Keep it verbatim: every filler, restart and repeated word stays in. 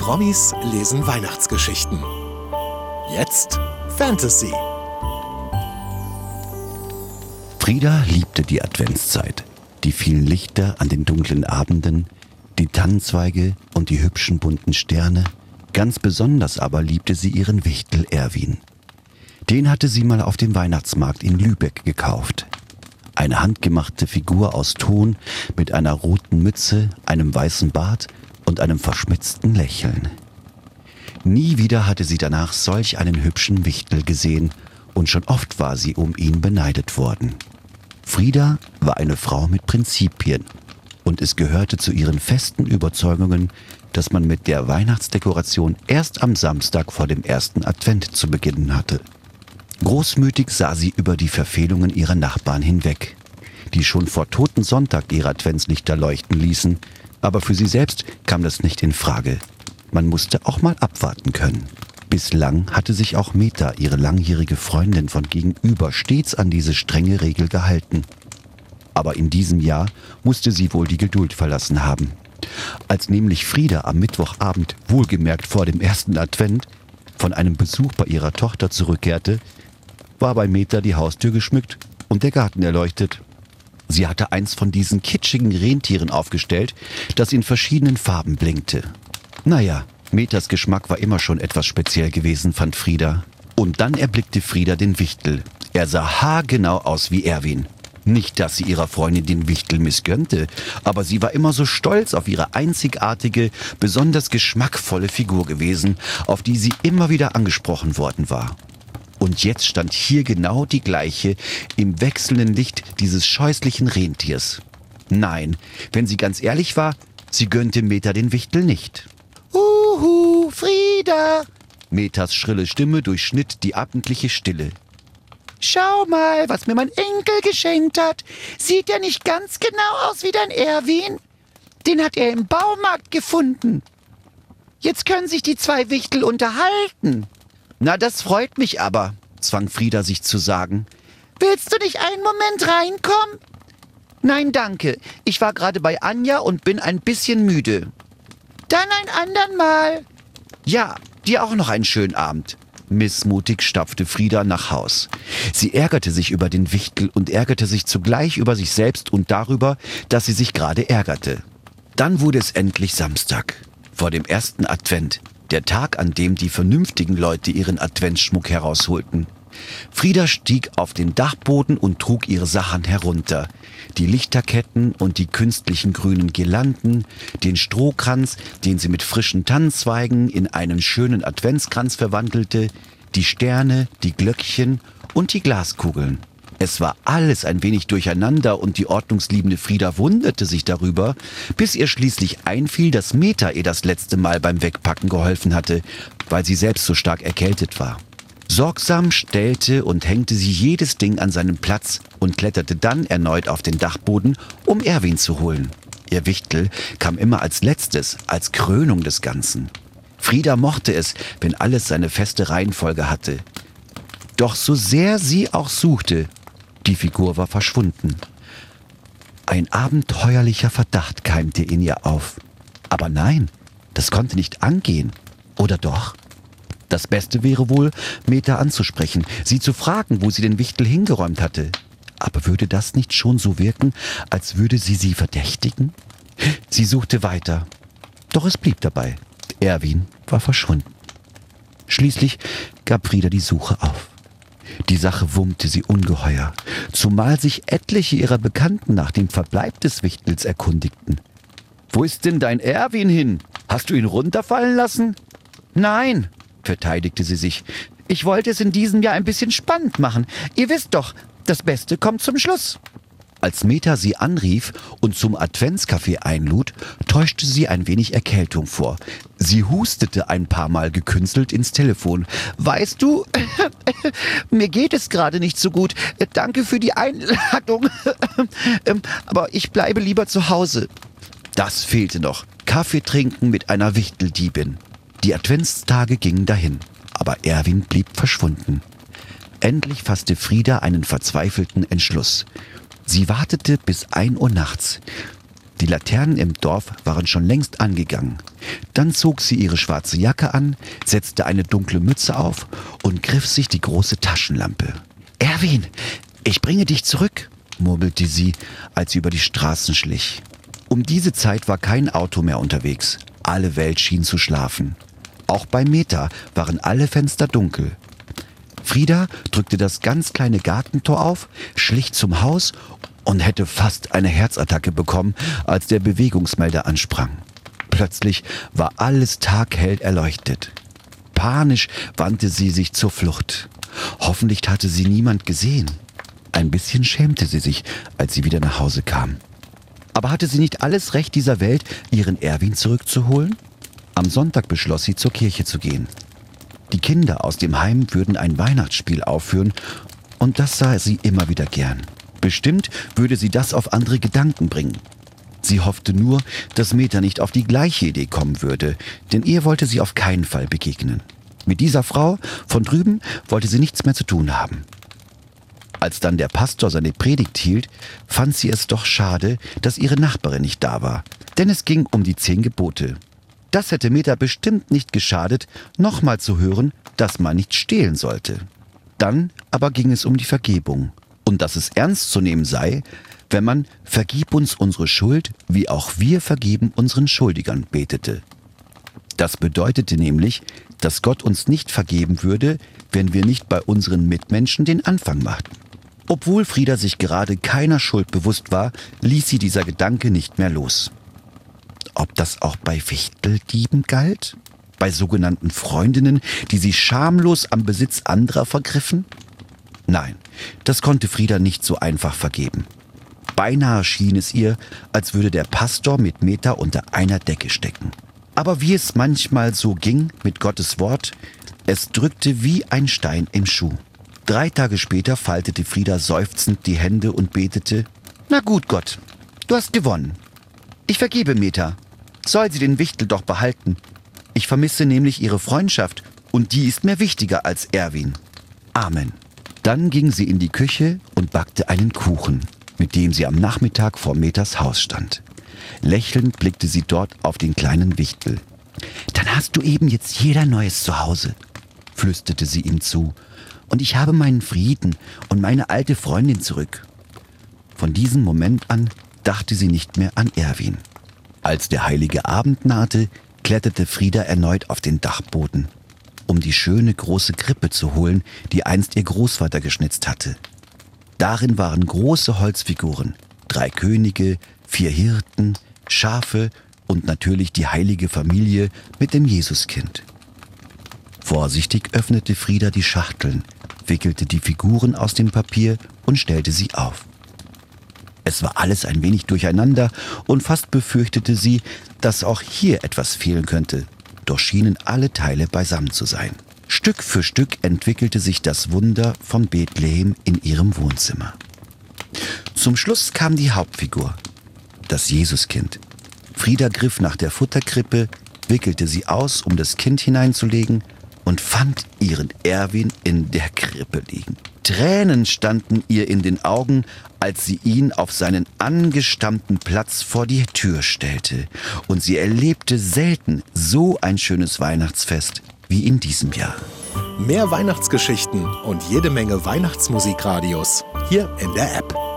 Promis lesen Weihnachtsgeschichten. Jetzt Fantasy. Frieda liebte die Adventszeit, die vielen Lichter an den dunklen Abenden, die Tannenzweige und die hübschen bunten Sterne. Ganz besonders aber liebte sie ihren Wichtel Erwin. Den hatte sie mal auf dem Weihnachtsmarkt in Lübeck gekauft. Eine handgemachte Figur aus Ton mit einer roten Mütze, einem weißen Bart und einem verschmitzten Lächeln. Nie wieder hatte sie danach solch einen hübschen Wichtel gesehen und schon oft war sie um ihn beneidet worden. Frieda war eine Frau mit Prinzipien und es gehörte zu ihren festen Überzeugungen, dass man mit der Weihnachtsdekoration erst am Samstag vor dem ersten Advent zu beginnen hatte. Großmütig sah sie über die Verfehlungen ihrer Nachbarn hinweg, die schon vor Totensonntag ihre Adventslichter leuchten ließen, aber für sie selbst kam das nicht in Frage. Man musste auch mal abwarten können. Bislang hatte sich auch Meta, ihre langjährige Freundin von gegenüber, stets an diese strenge Regel gehalten. Aber in diesem Jahr musste sie wohl die Geduld verlassen haben. Als nämlich Frieda am Mittwochabend, wohlgemerkt vor dem ersten Advent, von einem Besuch bei ihrer Tochter zurückkehrte, war bei Meta die Haustür geschmückt und der Garten erleuchtet. Sie hatte eins von diesen kitschigen Rentieren aufgestellt, das in verschiedenen Farben blinkte. Naja, Metas Geschmack war immer schon etwas speziell gewesen, fand Frieda. Und dann erblickte Frieda den Wichtel. Er sah haargenau aus wie Erwin. Nicht, dass sie ihrer Freundin den Wichtel missgönnte, aber sie war immer so stolz auf ihre einzigartige, besonders geschmackvolle Figur gewesen, auf die sie immer wieder angesprochen worden war. Und jetzt stand hier genau die gleiche im wechselnden Licht dieses scheußlichen Rentiers. Nein, wenn sie ganz ehrlich war, sie gönnte Meta den Wichtel nicht. »Uhu, Frieda!« Metas schrille Stimme durchschnitt die abendliche Stille. »Schau mal, was mir mein Enkel geschenkt hat. Sieht er nicht ganz genau aus wie dein Erwin? Den hat er im Baumarkt gefunden. Jetzt können sich die zwei Wichtel unterhalten.« »Na, das freut mich aber«, zwang Frieda sich zu sagen. »Willst du nicht einen Moment reinkommen?« »Nein, danke. Ich war gerade bei Anja und bin ein bisschen müde.« »Dann ein andern Mal.« »Ja, dir auch noch einen schönen Abend.« Missmutig stapfte Frieda nach Haus. Sie ärgerte sich über den Wichtel und ärgerte sich zugleich über sich selbst und darüber, dass sie sich gerade ärgerte. Dann wurde es endlich Samstag, vor dem ersten Advent. Der Tag, an dem die vernünftigen Leute ihren Adventsschmuck herausholten. Frieda stieg auf den Dachboden und trug ihre Sachen herunter. Die Lichterketten und die künstlichen grünen Girlanden, den Strohkranz, den sie mit frischen Tannenzweigen in einen schönen Adventskranz verwandelte, die Sterne, die Glöckchen und die Glaskugeln. Es war alles ein wenig durcheinander und die ordnungsliebende Frieda wunderte sich darüber, bis ihr schließlich einfiel, dass Meta ihr das letzte Mal beim Wegpacken geholfen hatte, weil sie selbst so stark erkältet war. Sorgsam stellte und hängte sie jedes Ding an seinen Platz und kletterte dann erneut auf den Dachboden, um Erwin zu holen. Ihr Wichtel kam immer als letztes, als Krönung des Ganzen. Frieda mochte es, wenn alles seine feste Reihenfolge hatte. Doch so sehr sie auch suchte, die Figur war verschwunden. Ein abenteuerlicher Verdacht keimte in ihr auf. Aber nein, das konnte nicht angehen. Oder doch? Das Beste wäre wohl, Meta anzusprechen, sie zu fragen, wo sie den Wichtel hingeräumt hatte. Aber würde das nicht schon so wirken, als würde sie sie verdächtigen? Sie suchte weiter. Doch es blieb dabei. Erwin war verschwunden. Schließlich gab Frieda die Suche auf. Die Sache wummte sie ungeheuer, zumal sich etliche ihrer Bekannten nach dem Verbleib des Wichtels erkundigten. »Wo ist denn dein Erwin hin? Hast du ihn runterfallen lassen?« »Nein«, verteidigte sie sich. »Ich wollte es in diesem Jahr ein bisschen spannend machen. Ihr wisst doch, das Beste kommt zum Schluss.« Als Meta sie anrief und zum Adventskaffee einlud, täuschte sie ein wenig Erkältung vor. Sie hustete ein paar Mal gekünstelt ins Telefon. »Weißt du, mir geht es gerade nicht so gut. Danke für die Einladung, aber ich bleibe lieber zu Hause.« Das fehlte noch. Kaffee trinken mit einer Wichteldiebin. Die Adventstage gingen dahin, aber Erwin blieb verschwunden. Endlich fasste Frieda einen verzweifelten Entschluss. Sie wartete bis ein Uhr nachts. Die Laternen im Dorf waren schon längst angegangen. Dann zog sie ihre schwarze Jacke an, setzte eine dunkle Mütze auf und griff sich die große Taschenlampe. »Erwin, ich bringe dich zurück«, murmelte sie, als sie über die Straßen schlich. Um diese Zeit war kein Auto mehr unterwegs. Alle Welt schien zu schlafen. Auch bei Meta waren alle Fenster dunkel. Frieda drückte das ganz kleine Gartentor auf, schlich zum Haus und hätte fast eine Herzattacke bekommen, als der Bewegungsmelder ansprang. Plötzlich war alles taghell erleuchtet. Panisch wandte sie sich zur Flucht. Hoffentlich hatte sie niemand gesehen. Ein bisschen schämte sie sich, als sie wieder nach Hause kam. Aber hatte sie nicht alles Recht dieser Welt, ihren Erwin zurückzuholen? Am Sonntag beschloss sie, zur Kirche zu gehen. Die Kinder aus dem Heim würden ein Weihnachtsspiel aufführen und das sah sie immer wieder gern. Bestimmt würde sie das auf andere Gedanken bringen. Sie hoffte nur, dass Meta nicht auf die gleiche Idee kommen würde, denn ihr wollte sie auf keinen Fall begegnen. Mit dieser Frau von drüben wollte sie nichts mehr zu tun haben. Als dann der Pastor seine Predigt hielt, fand sie es doch schade, dass ihre Nachbarin nicht da war, denn es ging um die zehn Gebote. Das hätte Meta bestimmt nicht geschadet, nochmal zu hören, dass man nicht stehlen sollte. Dann aber ging es um die Vergebung und dass es ernst zu nehmen sei, wenn man »Vergib uns unsere Schuld, wie auch wir vergeben unseren Schuldigern« betete. Das bedeutete nämlich, dass Gott uns nicht vergeben würde, wenn wir nicht bei unseren Mitmenschen den Anfang machten. Obwohl Frieda sich gerade keiner Schuld bewusst war, ließ sie dieser Gedanke nicht mehr los. Ob das auch bei Wichteldieben galt? Bei sogenannten Freundinnen, die sich schamlos am Besitz anderer vergriffen? Nein, das konnte Frieda nicht so einfach vergeben. Beinahe schien es ihr, als würde der Pastor mit Meta unter einer Decke stecken. Aber wie es manchmal so ging mit Gottes Wort, es drückte wie ein Stein im Schuh. Drei Tage später faltete Frieda seufzend die Hände und betete: »Na gut, Gott, du hast gewonnen. Ich vergebe Meta. Soll sie den Wichtel doch behalten. Ich vermisse nämlich ihre Freundschaft und die ist mir wichtiger als Erwin. Amen.« Dann ging sie in die Küche und backte einen Kuchen, mit dem sie am Nachmittag vor Metas Haus stand. Lächelnd blickte sie dort auf den kleinen Wichtel. »Dann hast du eben jetzt jeder Neues Zuhause«, flüsterte sie ihm zu. »Und ich habe meinen Frieden und meine alte Freundin zurück.« Von diesem Moment an dachte sie nicht mehr an Erwin. Als der heilige Abend nahte, kletterte Frieda erneut auf den Dachboden, um die schöne große Krippe zu holen, die einst ihr Großvater geschnitzt hatte. Darin waren große Holzfiguren, drei Könige, vier Hirten, Schafe und natürlich die heilige Familie mit dem Jesuskind. Vorsichtig öffnete Frieda die Schachteln, wickelte die Figuren aus dem Papier und stellte sie auf. Es war alles ein wenig durcheinander und fast befürchtete sie, dass auch hier etwas fehlen könnte. Doch schienen alle Teile beisammen zu sein. Stück für Stück entwickelte sich das Wunder von Bethlehem in ihrem Wohnzimmer. Zum Schluss kam die Hauptfigur, das Jesuskind. Frieda griff nach der Futterkrippe, wickelte sie aus, um das Kind hineinzulegen, und fand ihren Erwin in der Krippe liegen. Tränen standen ihr in den Augen, als sie ihn auf seinen angestammten Platz vor die Tür stellte. Und sie erlebte selten so ein schönes Weihnachtsfest wie in diesem Jahr. Mehr Weihnachtsgeschichten und jede Menge Weihnachtsmusikradios hier in der App.